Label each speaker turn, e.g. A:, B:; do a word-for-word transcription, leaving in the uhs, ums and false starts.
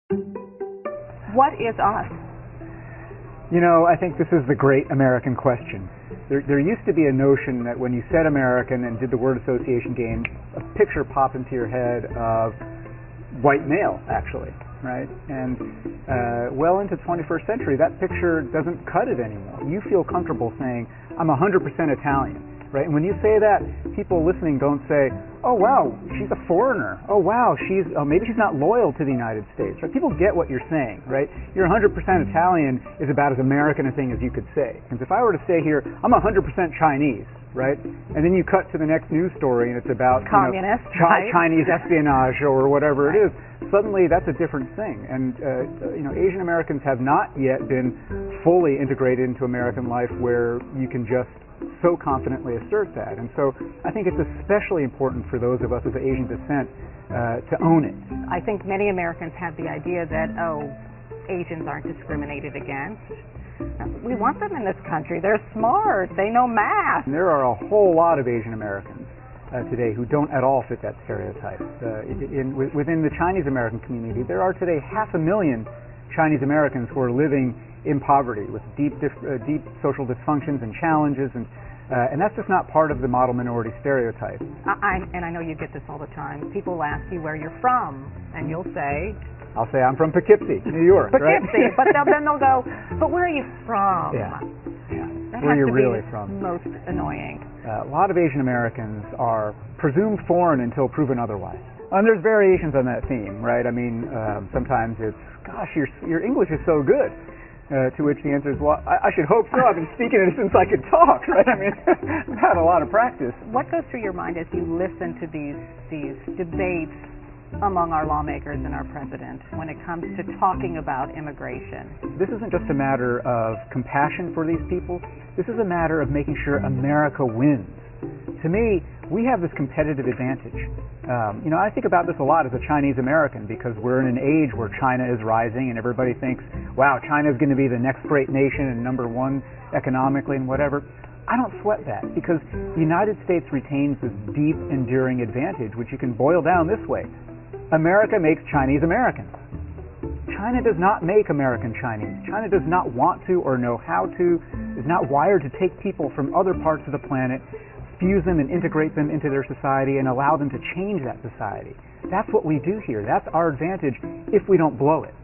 A: What is us?
B: You know, I think this is the great American question. There, there used to be a notion that when you said American and did the word association game, a picture popped into your head of white male, actually, right? And uh, well into the twenty-first century, that picture doesn't cut it anymore. You feel comfortable saying, I'm one hundred percent Italian, right? And when you say that, people listening don't say, oh, wow, she's a foreigner. Oh, wow, she's oh, maybe she's not loyal to the United States. Right? People get what you're saying, right? You're one hundred percent Italian is about as American a thing as you could say. Because if I were to say here, I'm one hundred percent Chinese, right? And then you cut to the next news story and it's about
A: communist,
B: you know, Chi-
A: right?
B: Chinese espionage or whatever it is. Suddenly, that's a different thing. And uh, you know, Asian Americans have not yet been fully integrated into American life where you can just so confidently assert that. And so I think it's especially important for those of us of Asian descent uh, to own it.
A: I think many Americans have the idea that, oh, Asians aren't discriminated against. We want them in this country. They're smart. They know math.
B: And there are a whole lot of Asian Americans uh, today who don't at all fit that stereotype. Uh, in, in, within the Chinese American community, there are today half a million Chinese Americans who are living in poverty with deep, dif- uh, deep social dysfunctions and challenges, and uh, and that's just not part of the model minority stereotype.
A: I, I, and I know you get this all the time. People ask you where you're from, and you'll say,
B: I'll say I'm from Poughkeepsie, New York,
A: Poughkeepsie,
B: right?
A: but they'll, then they'll go, but where are you from?
B: Yeah, yeah.
A: That
B: Where
A: has
B: you're
A: to
B: really
A: be
B: from.
A: Most annoying.
B: Uh, a lot of Asian Americans are presumed foreign until proven otherwise. And there's variations on that theme, right? I mean, uh, sometimes it's, gosh, your your English is so good. Uh, to which the answer is, well, I, I should hope so. I've been speaking it since I could talk, right? I mean, I've had a lot of practice.
A: What goes through your mind as you listen to these these debates among our lawmakers and our president when it comes to talking about immigration?
B: This isn't just a matter of compassion for these people. This is a matter of making sure America wins. To me, we have this competitive advantage. Um, you know, I think about this a lot as a Chinese American because we're in an age where China is rising and everybody thinks, wow, China is going to be the next great nation and number one economically and whatever. I don't sweat that because the United States retains this deep, enduring advantage, which you can boil down this way. America makes Chinese Americans. China does not make American Chinese. China does not want to or know how to, is not wired to take people from other parts of the planet, fuse them and integrate them into their society and allow them to change that society. That's what we do here. That's our advantage if we don't blow it.